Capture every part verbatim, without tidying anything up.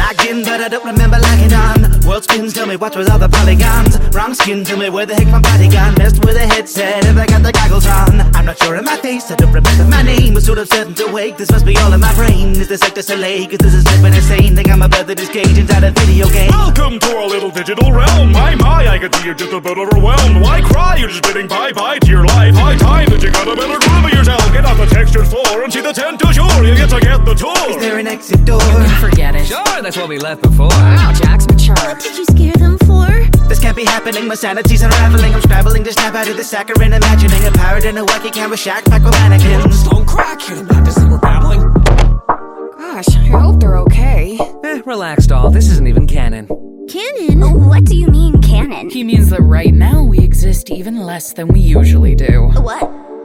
logged in, but I don't remember logging on. World spins, tell me what's with all the polygons. Wrong skin, tell me where the heck my body gone. Messed with a headset, if I got the goggles on. I'm not sure of my face, I don't remember my name. Was sort of certain to wake, this must be all in my brain. Is this like the Soleil, cause this is flipping insane. Think I'm a bird that is caged inside a video game. Welcome to our little digital realm. My, my, I can see you're just a bit overwhelmed. Why cry? You're just bidding bye-bye to your life. High time that you got a better groove of yourself. Get off the textured floor and see the tent to shore. You get to get the tour. Is there an exit door? Forget it. Sure, that's what we left before. Wow, Jack's mature. What did you scare them for? This can't be happening, my sanity's unraveling. I'm scrabbling to snap out of the saccharine, imagining a pirate in a wacky camera shack packed with mannequins. Stone crack, you're not to see we're babbling. Gosh, I hope they're okay. Eh, relax, doll. This isn't even canon. Canon? What do you mean, canon? He means that right now we exist even less than we usually do. What?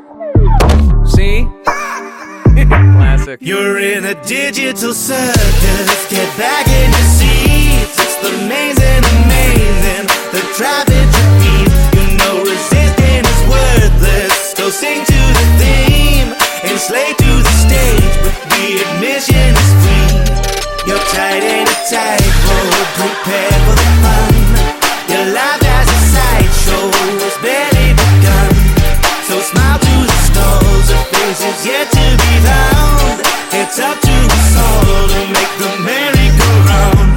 See? Classic. You're in a digital circus. Get back in your seats. It's the amazing, amazing. The traffic repeats. You know resisting is worthless. So sing to the theme and slay to the stage. But the admission is free. You're tight in a tightrope. Prepare for the fun. Your life as a sideshow has barely begun. So smile to the stalls. The faces yet to be found. It's up to us all to make the merry-go-round.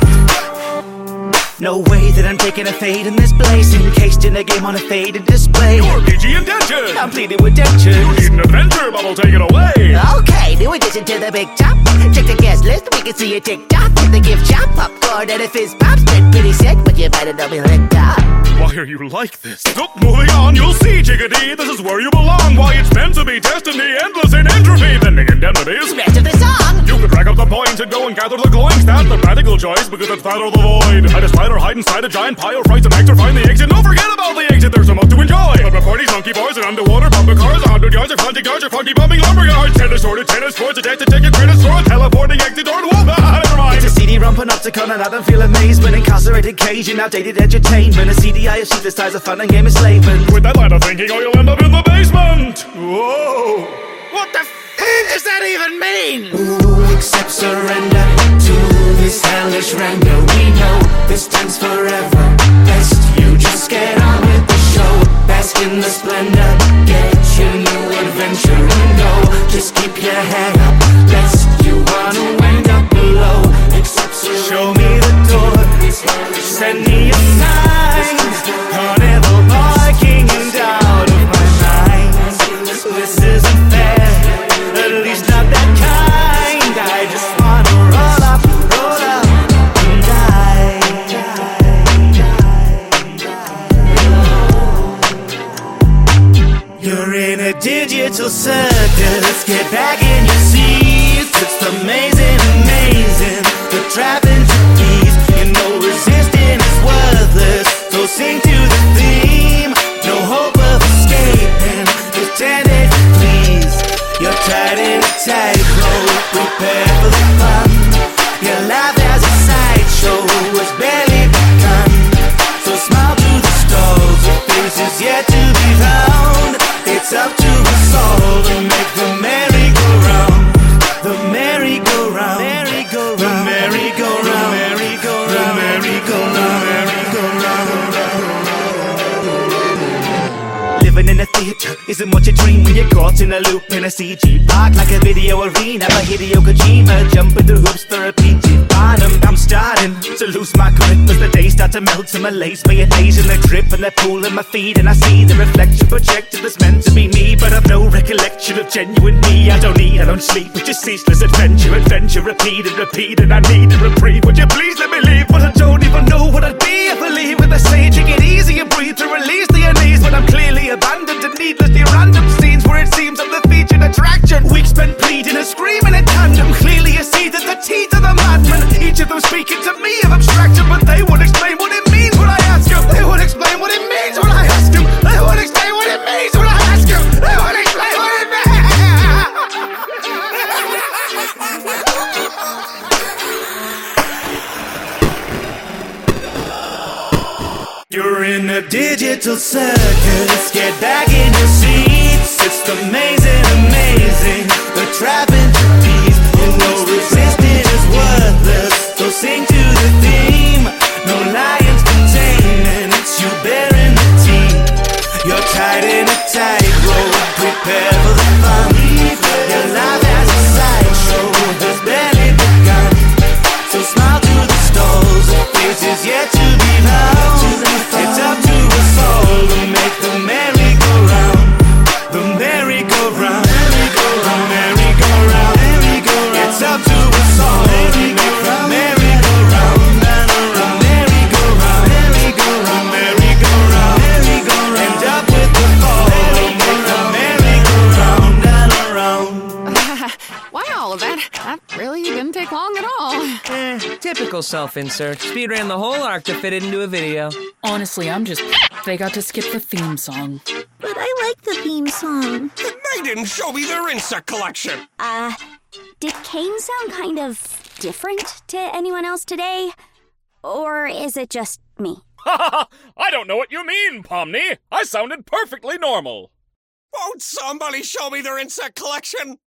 No way that I'm taking a fade in this place. Encased in a game on a faded display. You're P G indentured. I'm pleading with dentures. You need an adventure, Bubble, take it away. Okay, new addition to the big chop. Check the guest list, we can see your TikTok. Hit the gift shop, popcorn and a fizz pop. Spit pretty sick, but you better not be licked up. Why are you like this? Look, moving on, you'll see, Chickadee. This is where you belong. Why it's meant to be destiny, endless in entropy. Bending indemnities. Rest of the song. You could rack up the points and go and gather the coins. That's the practical choice, because it's that or the void. Hide a spider, hide inside a giant pile. Fright some extra, find the exit. Don't forget about the exit, there's so much to enjoy. But parties, monkey bars, and underwater bumper cars. A hundred yards of funky cars, or funky bumping lumberyards. Tennis sorted, tennis courts, a deck to take a credit store. Teleporting exit door to whoop. Never mind. It's a C D ROM panopticon and I don't feel amazement. Incarcerated cage and outdated entertainment. A C D I of sheet the size of fun and game enslavement. With that line of thinking, or you'll end up in the basement. Whoa. What the f*** does that even mean? Who accepts surrender to this hellish render? We know this stands forever. Best you just get on with the show. Bask in the splendor. Get your new adventure and go. Just keep your head up. Lest you wanna wind up below. Accept surrender. Show me the door. Send me a sign. Carnival barking and out of my mind. This isn't fair. At least not that kind. I just wanna roll up, roll up and die. You're in a digital circus. Get back in your seats. It's amazing, amazing. The trap and trapeze. You know resisting is worthless. So sing to the theme. No hope of escaping. Just tend it, please. You're tied in a tightrope. Prepare for the fun. Your life as a sideshow was barely begun. So smile to the stalls. Your face is yet to be found. It's up to us all to make the merry-go-round. The merry-go-round. Merry-go-round. The merry-go-round. Merry-go-round. Merry-go-round. Merry-go-round. Living in a theater isn't what you dream when you're caught in a loop in a C G park like a video arena. By Hideo Kojima, jumping through hoops for a P G Barnum. I'm starting to lose my grip as the days start to melt to malaise. Mayonnaise in the drip and the pool in my feet, and I see the reflection projected that's meant to be me, but I've no recollection of genuine me. I don't eat, I don't sleep, it's just ceaseless adventure, adventure, repeat and repeat, and I need a reprieve. Would you please let me leave? But I don't even know what I'd be if I leave with a say, take it easy and breathe to release the unease. But I'm clearly abandoned to needlessly random scenes where it seems I'm the featured attraction. Weeks spent pleading and screaming in tandem. Clearly you see that the teeth of the madman. Each of them speaking to me of abstraction, but they won't explain what it means when I ask them. They won't explain what it means when I ask them. They won't explain what it means when I ask them. They won't explain what it means. You're in a digital circus. Get back in your seats. It's amazing, amazing. The trap and trapeze. You know resisting is worthless. So sing to take long at all. Eh, typical self-insert. Speed ran the whole arc to fit it into a video. Honestly, I'm just they got to skip the theme song. But I like the theme song. They didn't show me their insect collection. Uh, did Kane sound kind of different to anyone else today? Or is it just me? Ha ha ha! I don't know what you mean, Pomni. I sounded perfectly normal. Won't somebody show me their insect collection?